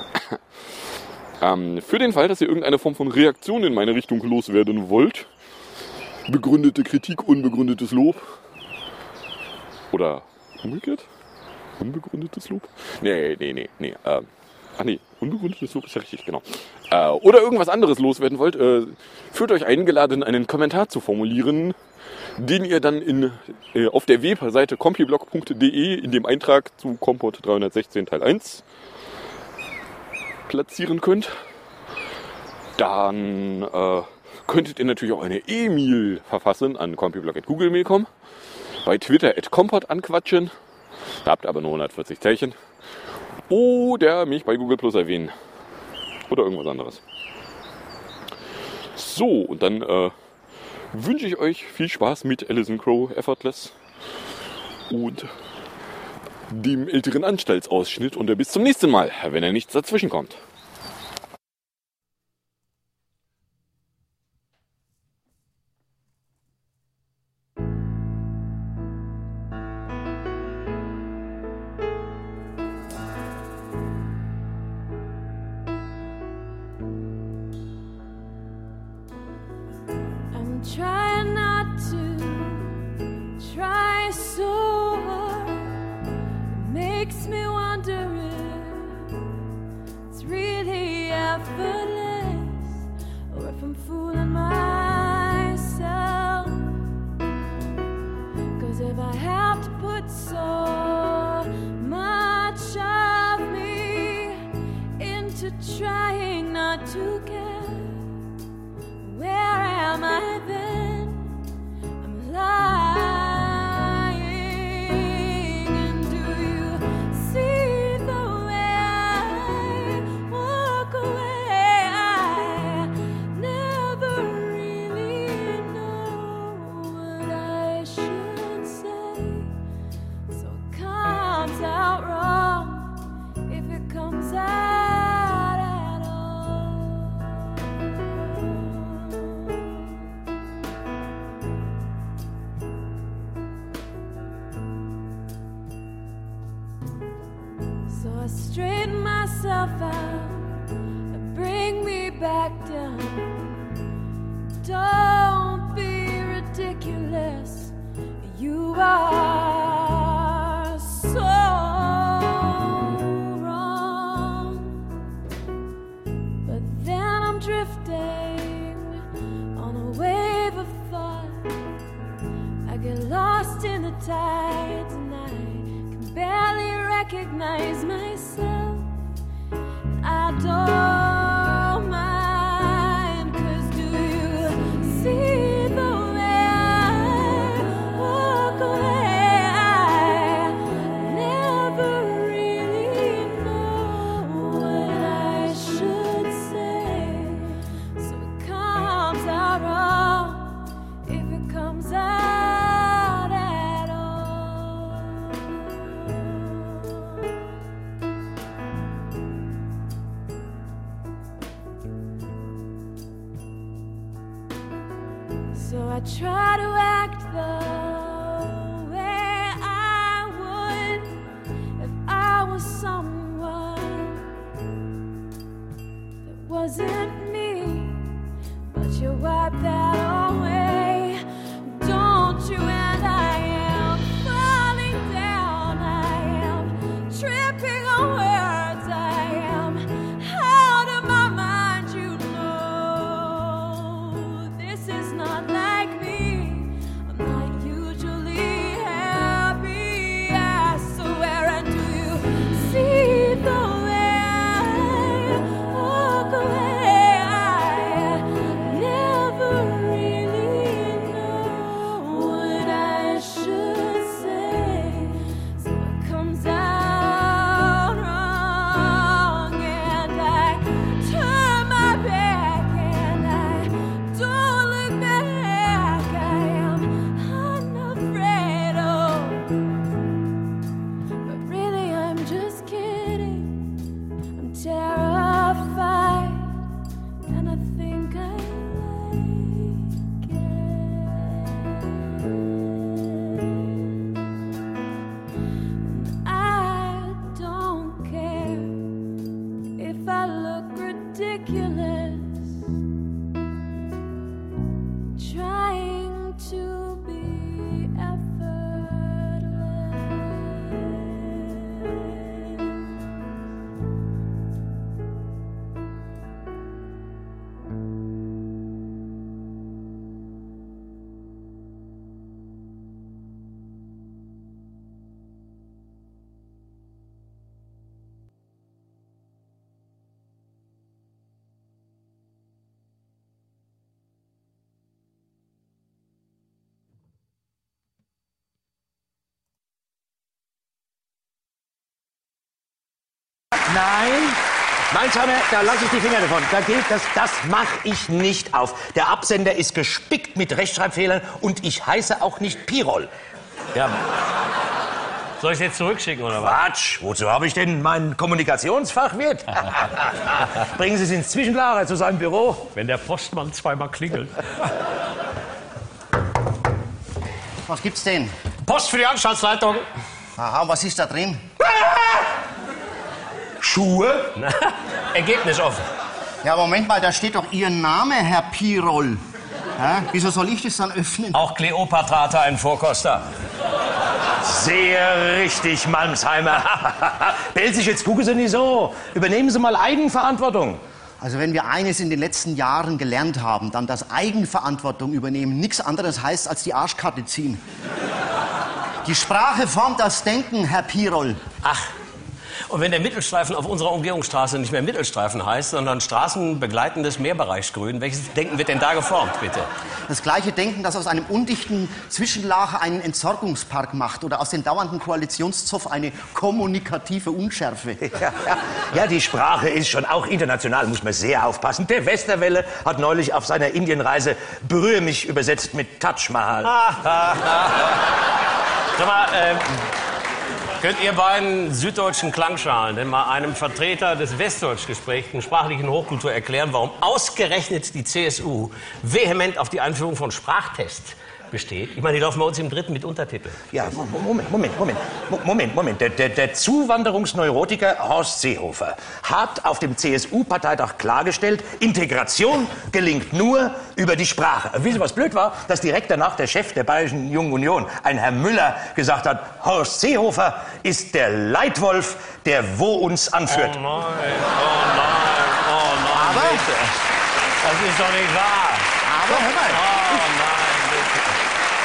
Ähm, für den Fall, dass ihr irgendeine Form von Reaktion in meine Richtung loswerden wollt, begründete Kritik, unbegründetes Lob oder umgekehrt, unbegründetes Lob? Nee, nee, nee, nee, ähm, ach nee, unbegründetes Lob ist ja richtig, genau. Äh, oder irgendwas anderes loswerden wollt, äh, fühlt euch eingeladen, einen Kommentar zu formulieren, den ihr dann in, äh, auf der Webseite compiblog punkt de in dem Eintrag zu Compot dreihundertsechzehn Teil eins platzieren könnt. Dann äh, könntet ihr natürlich auch eine E-Mail verfassen an compiblog at google punkt mail punkt com, bei Twitter at compot anquatschen, da habt ihr aber nur hundertvierzig Zeichen, oder mich bei Google Plus erwähnen oder irgendwas anderes. So, und dann äh, wünsche ich euch viel Spaß mit Alison Krauss Effortless und dem älteren Anstaltsausschnitt und bis zum nächsten Mal, wenn er nichts dazwischen kommt.
I'm trying not to try so hard. Makes me wonder if it's really effortless, or if I'm fooling myself. Cause if I have to put so much of me into trying not to care, where am I then? I'm out wrong, if it comes out at all. So I straighten myself out and bring me back down. Don't be ridiculous. You are so wrong. But then I'm drifting on a wave of thought. I get lost in the tides and I can barely recognize myself. I don't mind, 'cause do you see the way I walk away? I never really know what I should say, so it comes out wrong if it comes out at all. So I try to act the way I would if I was someone that wasn't me. But you wipe that away, don't you? And I am falling down, I am tripping on words, I am out of my mind, you know. This is not like me, I'm not usually happy, I swear. And do you see the way I walk away? I never really know what I should say, so it comes out wrong, and I turn my back and I don't look back. I am unafraid, oh, but really I'm just kidding. I'm terrified, and I think I like it. And I don't care if I look ridiculous, trying to be effortless.
Nein, nein, schau mal, da lasse ich die Finger davon. Da geht das, das mache ich nicht auf. Der Absender ist gespickt mit Rechtschreibfehlern und ich heiße auch nicht Pirol. Ja,
Soll ich es jetzt zurückschicken, oder was?
Quatsch, wozu habe ich denn meinen Kommunikationsfachwirt? Bringen Sie es ins Zwischenlager zu seinem Büro.
Wenn der Postmann zweimal klingelt.
Was gibt's denn?
Post für die Anstaltsleitung.
Aha, was ist da drin?
Schuhe?
Ergebnis offen.
Ja, Moment mal, da steht doch Ihr Name, Herr Pirol. Ja, wieso soll ich das dann öffnen?
Auch Kleopatra hatte einen Vorkoster.
Sehr richtig, Malmsheimer. Bellt sich jetzt, gucken Sie nicht so. Übernehmen Sie mal Eigenverantwortung.
Also wenn wir eines in den letzten Jahren gelernt haben, dann dass Eigenverantwortung übernehmen nichts anderes heißt, als die Arschkarte ziehen. Die Sprache formt das Denken, Herr Pirol.
Ach, und wenn der Mittelstreifen auf unserer Umgehungsstraße nicht mehr Mittelstreifen heißt, sondern straßenbegleitendes Mehrbereichsgrün, welches Denken wird denn da geformt, bitte?
Das gleiche Denken, das aus einem undichten Zwischenlager einen Entsorgungspark macht oder aus dem dauernden Koalitionszoff eine kommunikative Unschärfe.
Ja, ja. Ja, die Sprache ist schon auch international, muss man sehr aufpassen. Der Westerwelle hat neulich auf seiner Indienreise Berühre mich übersetzt mit Taj Mahal.
Ah, ah, ah. Sag mal, ähm, Könnt ihr beiden süddeutschen Klangschalen denn mal einem Vertreter des Westdeutsch gesprächten sprachlichen Hochkultur erklären, warum ausgerechnet die C S U vehement auf die Einführung von Sprachtests besteht? Ich meine, die laufen bei uns im Dritten mit Untertiteln.
Ja, Moment, Moment, Moment, Moment, Moment. Der, der, der Zuwanderungsneurotiker Horst Seehofer hat auf dem C S U-Parteitag klargestellt, Integration gelingt nur über die Sprache. Wissen Sie, was blöd war? Dass direkt danach der Chef der Bayerischen Jungen Union, ein Herr Müller, gesagt hat, Horst Seehofer ist der Leitwolf, der wo uns anführt.
Oh nein, oh nein, oh nein,
Aber,
bitte. Das ist doch nicht wahr.
Aber, hör mal.
Oh nein, bitte.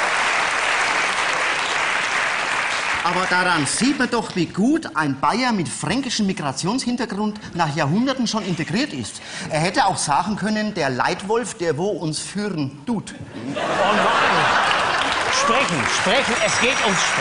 Aber daran sieht man doch, wie gut ein Bayer mit fränkischem Migrationshintergrund nach Jahrhunderten schon integriert ist. Er hätte auch sagen können, der Leitwolf, der wo uns führen tut.
Oh nein. Sprechen, sprechen, es geht ums Sprechen.